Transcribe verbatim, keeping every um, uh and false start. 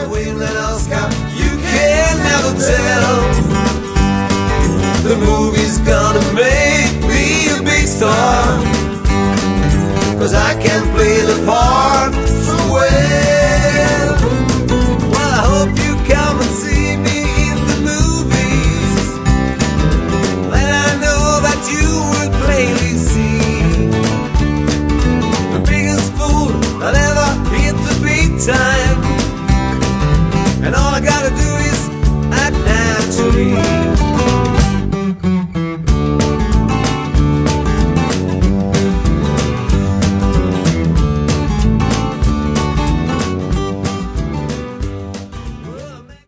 William L. Scott, you can never tell. The movie's gonna make me a big star, 'cause I can play the part so well.